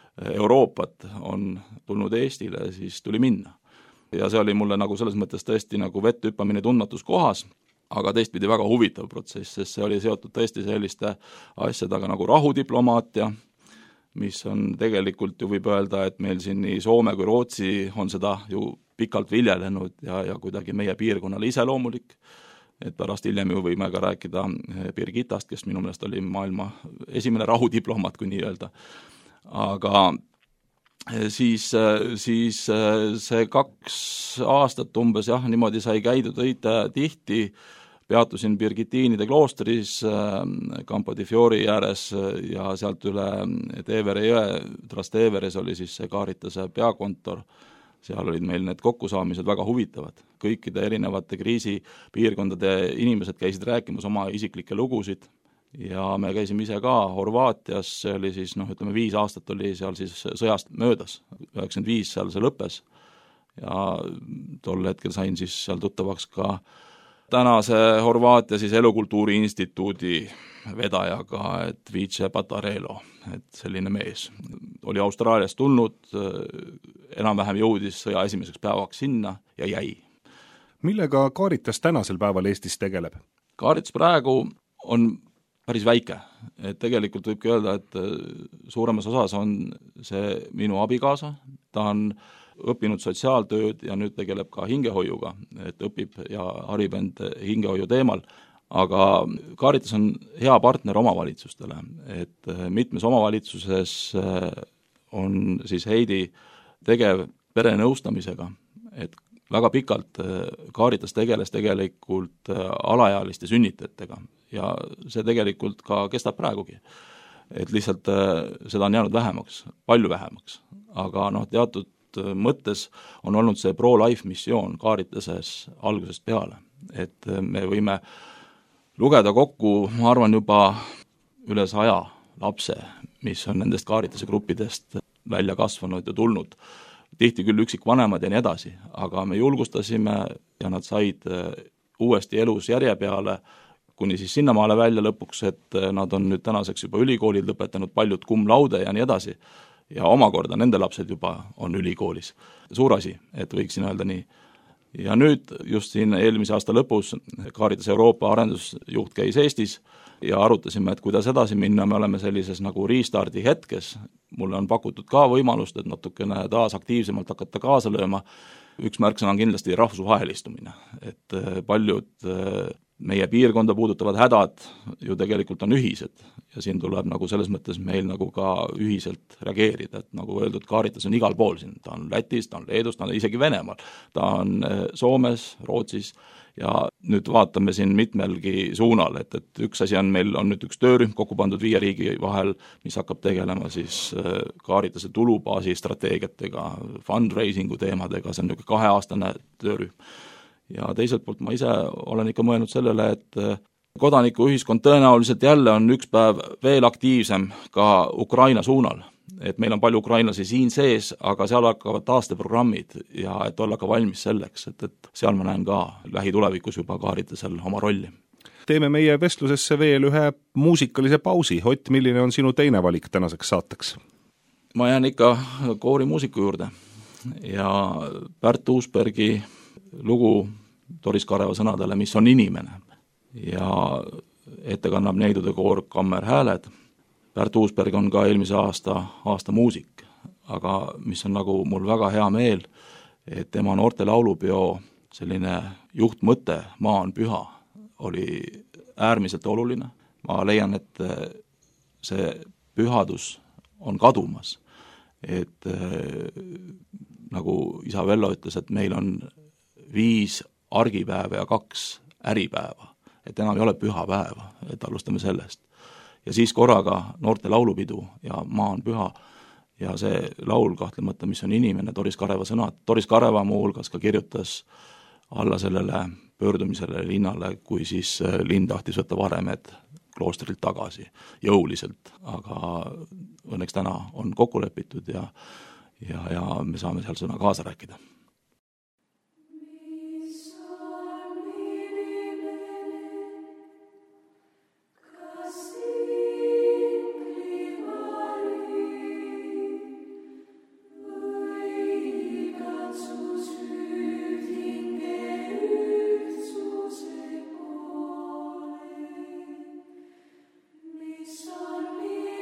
Euroopat on tulnud Eestile, siis tuli minna. Ja see oli mulle nagu selles mõttes tõesti nagu vett hüppamine tundmatus kohas, aga teistpidi väga huvitav protsess, sest see oli seotud tõesti selliste asjadega nagu rahudiplomaatia, mis on tegelikult ju võib öelda, et meil siin nii Soome kui Rootsi on seda ju pikalt viljelenud ja, ja kuidagi meie piirkonnale iseloomulik, et pärast hiljem ju võime ka rääkida Birgitast, kes minu meelest oli maailma esimene rahudiplomaat, kui nii öelda. Aga siis, siis see kaks aastat umbes jah, niimoodi sai käidud õita tihti, peatusin Birgitiinide kloostris Campo di Fiori ääres ja sealt üle Tevere jõe, Trasteveres oli siis see Caritase peakontor, seal olid meil need kokkusaamised väga huvitavad. Kõikide erinevate kriisipiirkondade inimesed käisid rääkimas oma isiklikke lugusid ja me käisime ise ka Horvaatias, see oli siis, noh, ütleme viis aastat oli seal siis sõjast möödas, üheksakümmend viis seal see lõppes ja tol hetkel sain siis seal tuttavaks ka tänase Horvaatia siis Elukultuuri instituudi vedajaga, et Vice Patarelo, et selline mees. Oli Austraaliast tulnud, enam-vähem jõudis sõja esimeseks päevaks sinna ja jäi. Millega Caritas tänasel päeval Eestis tegeleb? Caritas praegu on päris väike, et tegelikult võibki öelda, et suuremas osas on see minu abikaasa, ta on õppinud sotsiaaltööd ja nüüd tegeleb ka hingehoiuga, et õpib ja harib end hingehoiu teemal, aga Caritas on hea partner omavalitsustele, et mitmes omavalitsuses on siis Heidi tegev perenõustamisega, et väga pikalt Caritas tegeles tegelikult alaealiste sünnitajatega ja see tegelikult ka kestab praegugi. Et lihtsalt seda on jäänud vähemaks, palju vähemaks, aga noh, teatud mõttes on olnud see pro-life missioon Caritases algusest peale, et me võime lugeda kokku, ma arvan, juba üle saja lapse, mis on nendest Caritase gruppidest välja kasvanud ja tulnud. Tihti küll üksikvanemad ja nii edasi, aga me julgustasime ja nad said uuesti elus järje peale, kuni siis sinnamaale välja lõpuks, et nad on nüüd tänaseks juba ülikoolid lõpetanud, paljud cum laude ja nii edasi. Ja omakorda nende lapsed juba on ülikoolis. Suur asi, et võiksin öelda nii. Ja nüüd just siin eelmise aasta lõpus Caritas Euroopa arendusjuht käis Eestis ja arutasime, et kuidas edasi minna, me oleme sellises nagu restardi hetkes. Mulle on pakutud ka võimalust, et natukene taas aktiivsemalt hakata kaasa lööma. Üks märksõna on kindlasti rahvusvahelistumine, et paljud meie piirkonda puudutavad hädad ju tegelikult on ühised ja siin tuleb nagu selles mõttes meil nagu ka ühiselt reageerida, et nagu öeldud, Caritas on igal pool siin, ta on Lätis, ta on Leedus, ta on isegi Venemaal, ta on Soomes, Rootsis ja nüüd vaatame siin mitmelgi suunal, et, et üks asi on meil on nüüd üks töörühm kokku pandud viie riigi vahel, mis hakkab tegelema siis Caritase tulubaasi strateegiatega, fundraisingu teemadega, see on niisugune kaheaastane töörühm. Ja teiselt poolt ma ise olen ikka mõelnud sellele, et kodanikuühiskond tõenäoliselt jälle on üks päev veel aktiivsem ka Ukraina suunal. Et meil on palju ukrainlasi siin sees, aga seal hakkavad taasteprogrammid ja et olla ka valmis selleks, et, et seal ma näen ka lähitulevikus juba Caritasel oma rolli. Teeme meie vestlusesse veel ühe muusikalise pausi. Ott, milline on sinu teine valik tänaseks saateks? Ma jään ikka koorimuusiku juurde ja Pärt Uusbergi lugu Doris Kareva sõnadele, mis on inimene ja ette kannab Neidude koor Kammer hääled. Pärt Uusberg on ka eelmise aasta, aasta muusik, aga mis on nagu mul väga hea meel, et tema noorte laulupeo selline juhtmõte, maa on püha, oli äärmiselt oluline. Ma leian, et see pühadus on kadumas, et nagu isa Vello ütles, et meil on viis argipäeva ja kaks äripäeva, et enam ei ole püha päeva, et alustame sellest. Ja siis korraga noorte laulupidu ja maa on püha ja see laul kahtlemata, mis on inimene, Doris Kareva sõnad. Doris Kareva muu hulgas ka kirjutas alla sellele pöördumisele linnale, kui siis linn tahtis võtta Varemed kloostrilt tagasi jõuliselt, aga õnneks täna on kokku lepitud ja, ja, ja me saame seal sõna kaasa rääkida.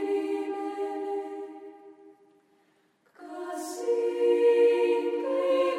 Casi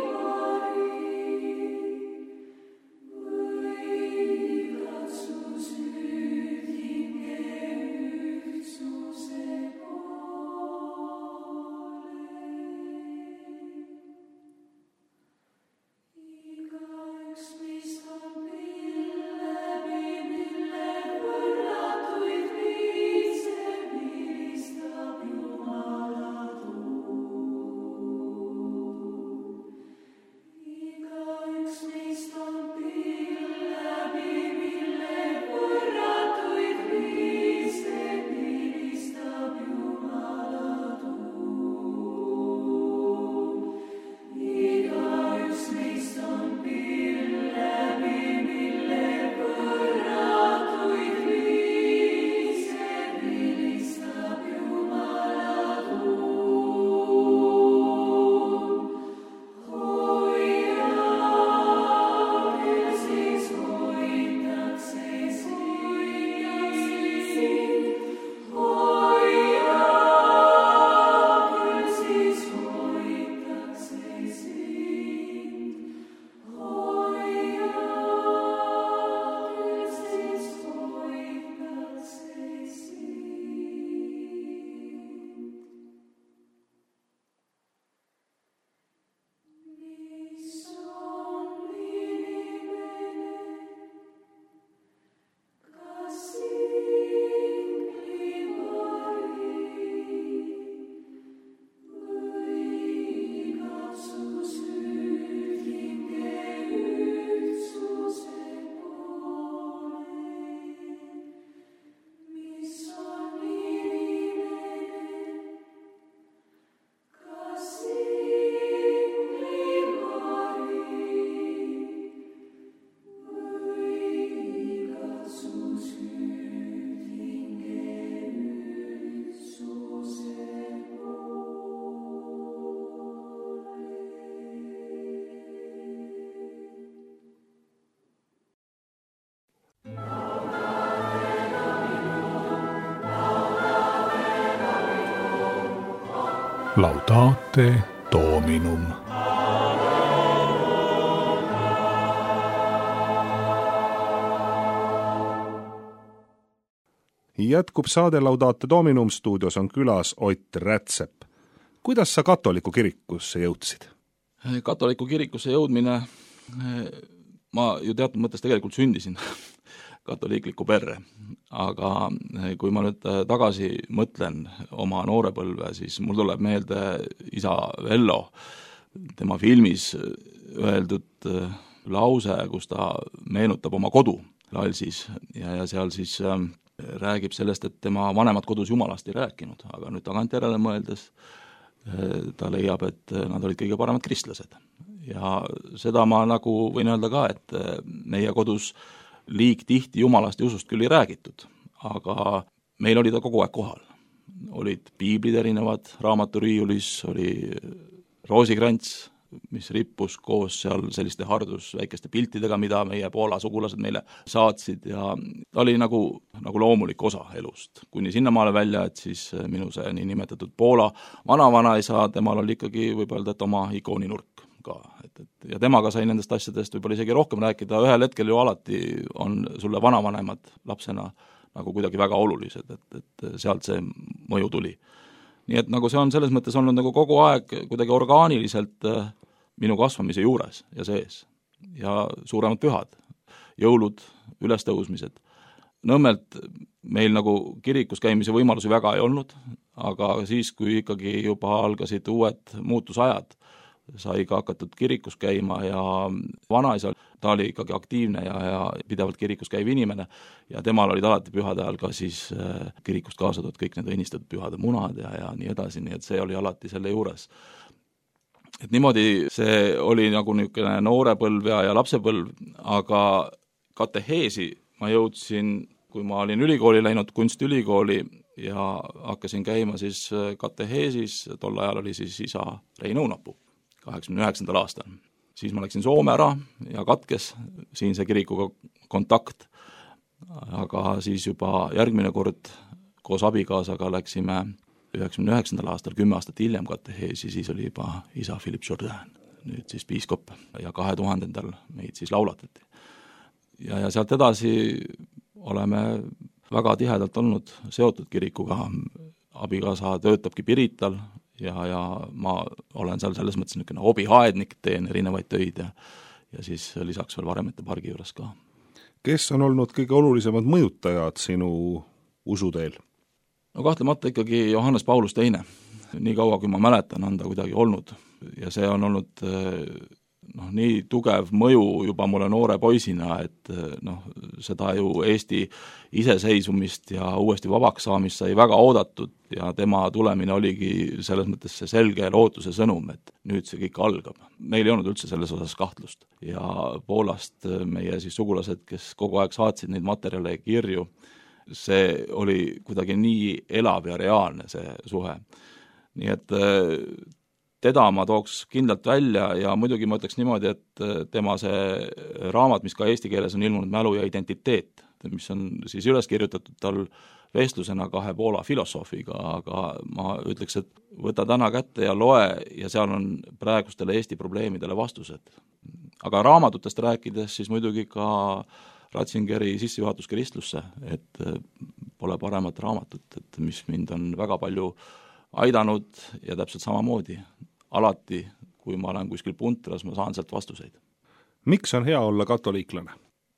Laudate Dominum. Jätkub saade Laudate Dominum, stuudios on külas Ott Rätsep. Kuidas sa katoliku kirikusse jõudsid? Katoliku kirikusse jõudmine, ma ju teatud mõttes tegelikult sündisin katoliikliku perre, aga kui ma nüüd tagasi mõtlen oma noorepõlve, siis mul tuleb meelde isa Vello, tema filmis öeldud lause, kus ta meenutab oma kodu Lalsis ja, ja seal siis räägib sellest, et tema vanemad kodus jumalast ei rääkinud, aga nüüd tagantjärele mõeldes ta leiab, et nad olid kõige paremad kristlased. Ja seda ma nagu võin öelda ka, et meie kodus liig tihti jumalast ja usust küll ei räägitud, aga meil oli ta kogu aeg kohal. Olid piiblid erinevad, raamaturiiulis oli roosikrants, mis rippus koos seal selliste hardus väikeste piltidega, mida meie Poola sugulased meile saatsid ja ta oli nagu, nagu loomulik osa elust. Kuni sinnamaale välja, et siis minu see nii nimetatud Poola vana-vanaisa, temal oli ikkagi võib öelda, et oma ikooninurk ka. Et, et, ja temaga sai nendest asjadest võib-olla isegi rohkem rääkida, ühel hetkel ju alati on sulle vanavanemad lapsena nagu kuidagi väga olulised, et, et sealt see mõju tuli. Nii et nagu see on selles mõttes olnud nagu kogu aeg kuidagi orgaaniliselt minu kasvamise juures ja sees. Ja suuremad pühad, jõulud, ülestõusmised. Nõmmelt meil nagu kirikus käimise võimalusi väga ei olnud, aga siis, kui ikkagi juba algasid uued muutusajad, sai ka hakatud kirikus käima ja vanaisa, ta oli ikkagi aktiivne ja, ja pidevalt kirikus käiv inimene ja temal olid alati pühade ajal ka siis äh, kirikust kaasatud kõik need õnnistatud pühade munad ja, ja nii edasi, nii et see oli alati selle juures. Et niimoodi see oli nagu niisugune noorepõlv ja, ja lapsepõlv, aga kateheesi ma jõudsin, kui ma olin ülikooli läinud, kunstiülikooli ja hakkasin käima siis kateheesis, tol ajal oli siis isa Rein Õunapuu kaheksakümne üheksandal aastal. Siis ma läksin Soome ära ja katkes siinse kirikuga kontakt, aga siis juba järgmine kord koos abikaasaga läksime üheksakümne üheksandal aastal, kümme aastat hiljem kateheesi, siis oli juba isa Philippe Jourdain, nüüd siis piiskop ja kahe tuhandendal meid siis laulatati. Ja, ja sealt edasi oleme väga tihedalt olnud seotud kirikuga, abikaasa töötabki Pirital, ja, ja ma olen seal selles mõttes niisugune hobihaednik, teen erinevaid töid ja, ja siis lisaks veel Varemete pargi juures ka. Kes on olnud kõige olulisemad mõjutajad sinu usuteel? No kahtlemata ikkagi Johannes Paulus teine. Nii kaua, kui ma mäletan, on ta kuidagi olnud ja see on olnud noh, nii tugev mõju juba mulle noore poisina, et noh, seda ju Eesti iseseisvumist ja uuesti vabaks saamist sai väga oodatud ja tema tulemine oligi selles mõttes see selge lootuse sõnum, et nüüd see kõik algab. Meil ei olnud üldse selles osas kahtlust ja Poolast meie siis sugulased, kes kogu aeg saatsid neid materjale ja kirju, see oli kuidagi nii elav ja reaalne see suhe. Nii et teda ma tooks kindlalt välja ja muidugi ma ütleks niimoodi, et tema see raamat, mis ka eesti keeles on ilmunud, Mälu ja identiteet, mis on siis üles kirjutatud tal vestlusena kahe Poola filosoofiga, aga ma ütleks, et võta täna kätte ja loe ja seal on praegustele Eesti probleemidele vastused. Aga raamatutest rääkides siis muidugi ka Ratzingeri sissejuhatus kristlusse, et pole paremat raamatut, et mis mind on väga palju aidanud ja täpselt samamoodi. Alati, kui ma olen kuskil puntras, ma saan sealt vastuseid. Miks on hea olla katoliiklane?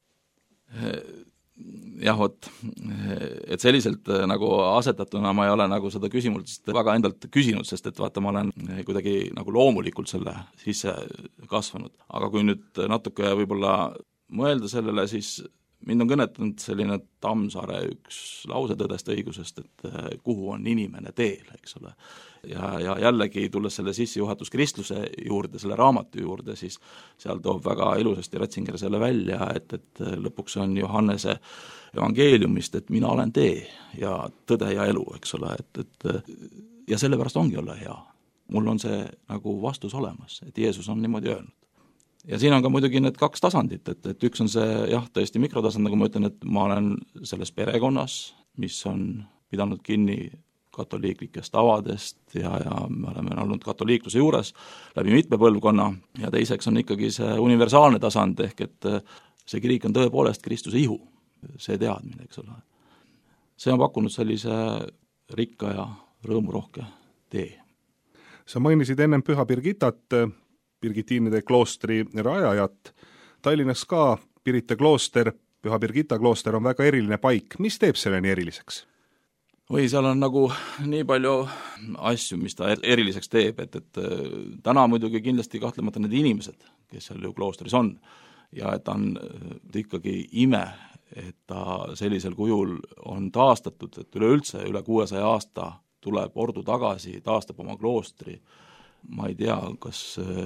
Jah, vot, et selliselt nagu asetatuna ma ei ole nagu seda küsimust väga endalt küsinud, sest et vaata, ma olen kuidagi nagu loomulikult selle sisse kasvanud. Aga kui nüüd natuke võib-olla mõelda sellele, siis mind on kõnetanud selline Tammsaare üks lause tõdest õigusest, et kuhu on inimene teel, eks ole. Ja, ja jällegi tulles selle sissejuhatus kristluse juurde, selle raamatu juurde, siis seal toob väga ilusasti Ratzinger selle välja, et, et lõpuks on Johannese evangeeliumist, et mina olen tee ja tõde ja elu, eks ole, et, et ja sellepärast ongi olla hea. Mul on see nagu vastus olemas, et Jeesus on niimoodi öelnud. Ja siin on ka muidugi need kaks tasandit, et, et üks on see, jah, tõesti mikrotasand, nagu ma ütlen, et ma olen selles perekonnas, mis on pidanud kinni katoliiklikest tavadest ja, ja me oleme olnud katoliikluse juures läbi mitme põlvkonna ja teiseks on ikkagi see universaalne tasand, ehk et see kirik on tõepoolest Kristuse ihu, see teadmine, eks ole. See on pakkunud sellise rikka ja rõõmurohke tee. Sa mainisid ennem Püha Birgitat, Birgitiinide kloostri rajajat. Tallinnas ka Pirita klooster, Püha Birgita klooster on väga eriline paik. Mis teeb selle nii eriliseks? Või seal on nagu nii palju asju, mis ta eriliseks teeb, et, et täna muidugi kindlasti kahtlemata need inimesed, kes seal ju kloostris on, ja et on ikkagi ime, et ta sellisel kujul on taastatud, et üleüldse üle kuuesaja aasta tuleb ordu tagasi, taastab oma kloostri. Ma ei tea, kas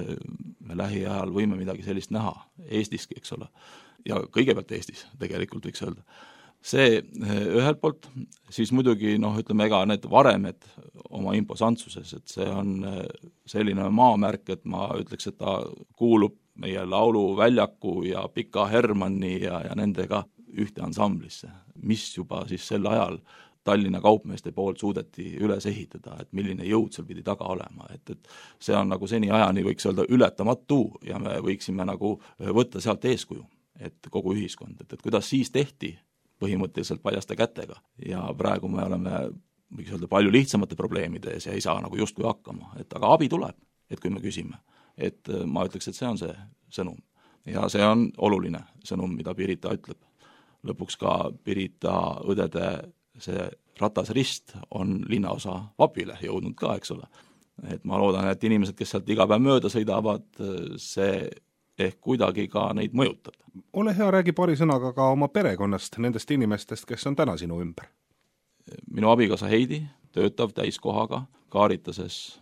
me lähiajal võime midagi sellist näha Eestiski, eks ole. Ja kõigepealt Eestis tegelikult võiks öelda. See ühelt poolt, siis muidugi, noh, ütleme, ega need varemed oma imposantsuses, et see on selline maamärk, et ma ütleks, et ta kuulub meie lauluväljaku ja Pika Hermanni ja, ja nendega ühte ansamblisse, mis juba siis sel ajal Tallinna kaupmeeste poolt suudeti üles ehitada, et milline jõud seal pidi taga olema, et, et see on nagu seni ajani võiks öelda ületamatu ja me võiksime nagu võtta sealt eeskuju, et kogu ühiskond, et, et kuidas siis tehti põhimõtteliselt paljaste kätega ja praegu me oleme, võiks öelda, palju lihtsamate probleemide ees ja ei saa nagu justkui hakkama, et aga abi tuleb, et kui me küsime, et ma ütleks, et see on see sõnum ja see on oluline sõnum, mida Pirita ütleb. Lõpuks ka Pirita õdede see ratasrist on linnaosa vapile jõudnud ka, eks ole. Et ma loodan, et inimesed, kes sealt iga päev mööda sõidavad, see ehk kuidagi ka neid mõjutab. Ole hea, räägi paari sõnaga ka oma perekonnast, nendest inimestest, kes on täna sinu ümber. Minu abikaasa Heidi töötab täiskohaga Kaaritases.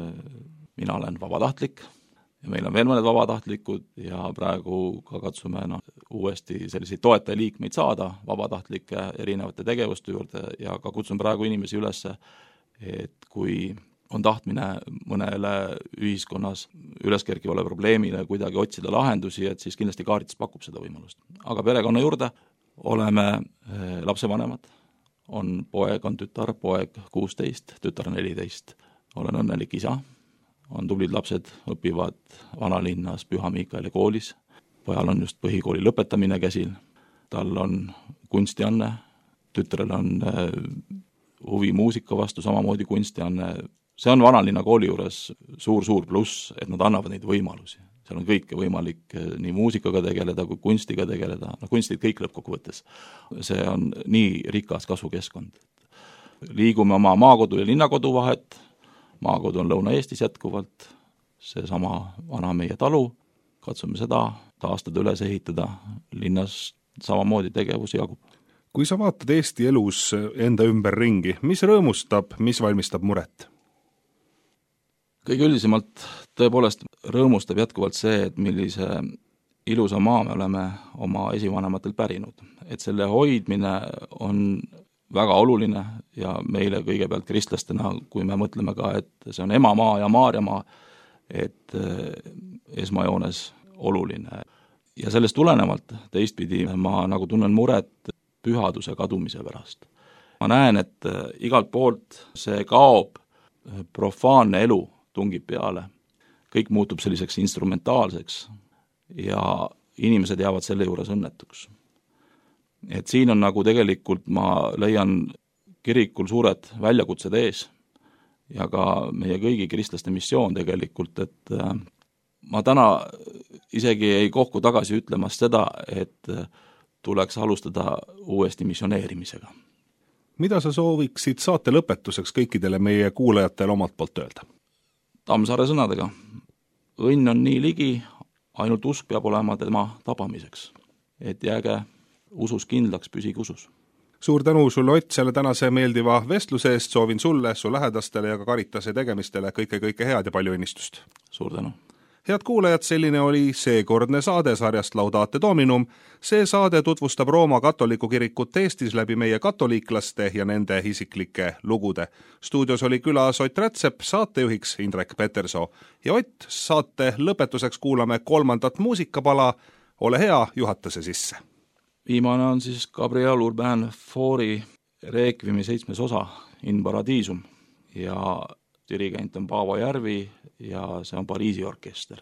Mina olen vabatahtlik ja meil on veel mõned vabatahtlikud ja praegu ka katsume no, uuesti selliseid toetajaliikmeid saada vabatahtlike erinevate tegevuste juurde ja ka kutsun praegu inimesi üles, et kui on tahtmine mõnele ühiskonnas üleskerkivale probleemile kuidagi otsida lahendusi, et siis kindlasti Kaaritas pakub seda võimalust. Aga perekonna juurde oleme lapsevanemad, on poeg, on tütar, poeg kuusteist, tütar neliteist. Olen õnnelik isa, on tublid lapsed, õpivad vanalinnas Püha Miikaeli koolis. Pojal on just põhikooli lõpetamine käsil, tal on kunstianne, tütrel on huvi muusika vastu, samamoodi kunstianne. See on vanalinna kooli juures suur-suur pluss, et nad annavad neid võimalusi. Seal on kõike võimalik nii muusikaga tegeleda kui kunstiga tegeleda. No kunstid kõik lõppkokkuvõttes. See on nii rikas kasvukeskkond. Liigume oma maakodu ja linnakodu vahet. Maakodu on Lõuna-Eestis jätkuvalt. See sama vana meie talu. Katsume seda taastada üles ehitada. Linnas samamoodi tegevus jagub. Kui sa vaatad Eesti elus enda ümber ringi, mis rõõmustab, mis valmistab muret? Kõige üldisemalt tõepoolest rõõmustab jätkuvalt see, et millise ilusa maa me oleme oma esivanematelt pärinud. Et selle hoidmine on väga oluline ja meile kõigepealt kristlastena, kui me mõtleme ka, et see on emamaa ja Maarjamaa, et esmajoones oluline. Ja sellest tulenevalt teistpidi ma nagu tunnen muret pühaduse kadumise pärast. Ma näen, et igalt poolt see kaob, profaanne elu tungib peale, kõik muutub selliseks instrumentaalseks ja inimesed jäävad selle juures õnnetuks. Et siin on nagu tegelikult, ma leian kirikul suured väljakutsed ees ja ka meie kõigi kristlaste missioon tegelikult, et ma täna isegi ei kohku tagasi ütlemast seda, et tuleks alustada uuesti missioneerimisega. Mida sa sooviksid saate lõpetuseks kõikidele meie kuulajatele omalt poolt öelda? Tammsaare sõnadega. Õnn on nii ligi, ainult usk peab olema tema tabamiseks. Et jääge usus kindlaks, püsige usus. Suur tänu sulle, Ott, selle tänase meeldiva vestluse eest. Soovin sulle, su lähedastele ja ka Karitase tegemistele kõike-kõike head ja palju õnnistust. Suur tänu. Head kuulajad, selline oli seekordne saade sarjast Laudate Dominum. See saade tutvustab Rooma katoliku kirikut Eestis läbi meie katoliiklaste ja nende isiklike lugude. Stuudios oli külas Ott Rätsep, saatejuhiks Indrek Petersoo. Ja Ott, saate lõpetuseks kuulame kolmandat muusikapala. Ole hea, juhata see sisse. Viimane on siis Gabriel Urbain Fauri Reequiemi seitsmes osa In Paradisum ja dirigent on Paavo Järvi ja see on Pariisi orkester.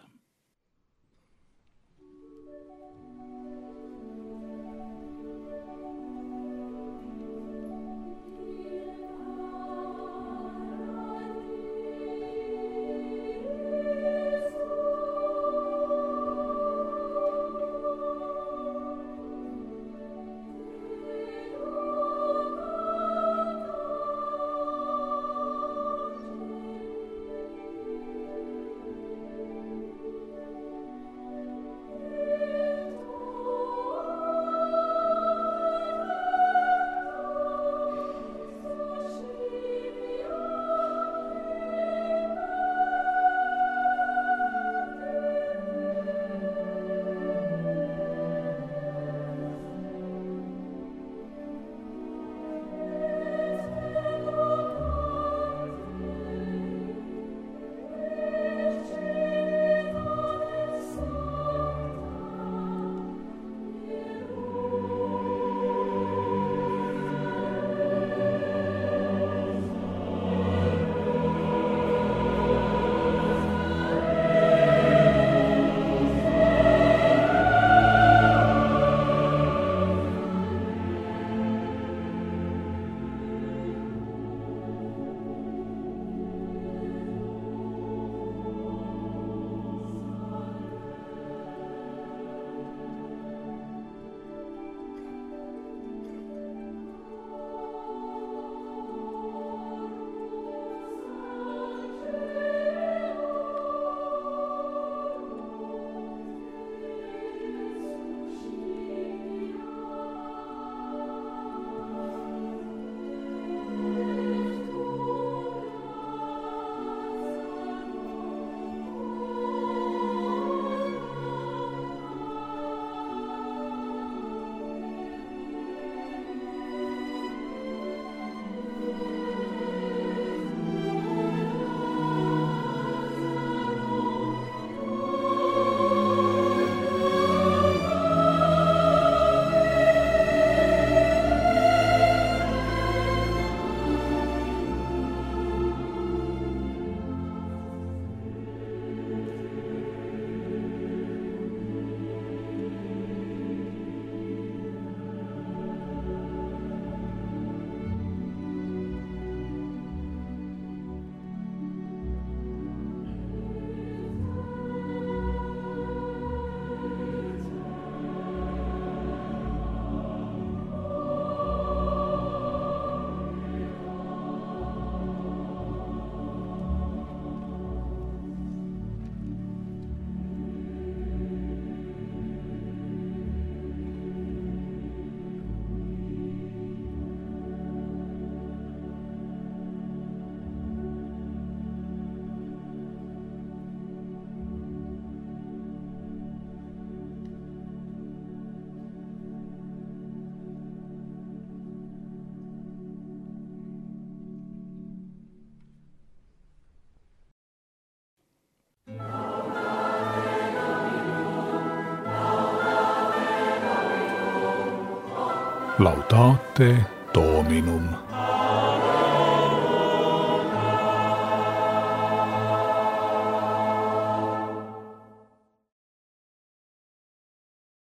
Laudate Dominum.